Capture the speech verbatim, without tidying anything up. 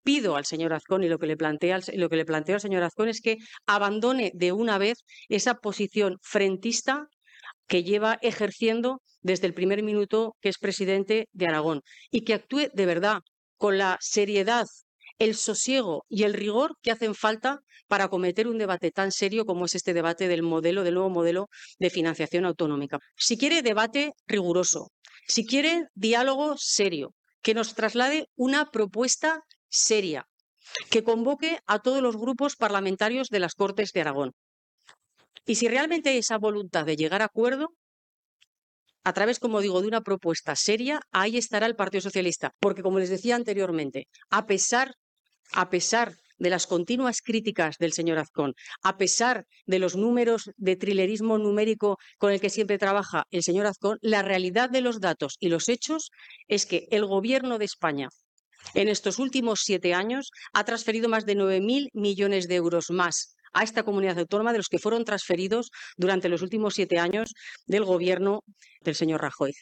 pido al señor Azcón y lo que le plantea al, lo que le planteo al señor Azcón es que abandone de una vez esa posición frentista que lleva ejerciendo desde el primer minuto que es presidente de Aragón y que actúe de verdad con la seriedad, el sosiego y el rigor que hacen falta para acometer un debate tan serio como es este debate del modelo, del nuevo modelo de financiación autonómica. Si quiere debate riguroso, si quiere diálogo serio, que nos traslade una propuesta seria, que convoque a todos los grupos parlamentarios de las Cortes de Aragón. Y si realmente hay esa voluntad de llegar a acuerdo, a través, como digo, de una propuesta seria, ahí estará el Partido Socialista. Porque, como les decía anteriormente, a pesar, a pesar de las continuas críticas del señor Azcón, a pesar de los números de trilerismo numérico con el que siempre trabaja el señor Azcón, la realidad de los datos y los hechos es que el Gobierno de España en estos últimos siete años ha transferido más de nueve mil millones de euros más a esta comunidad autónoma de los que fueron transferidos durante los últimos siete años del gobierno del señor Rajoy.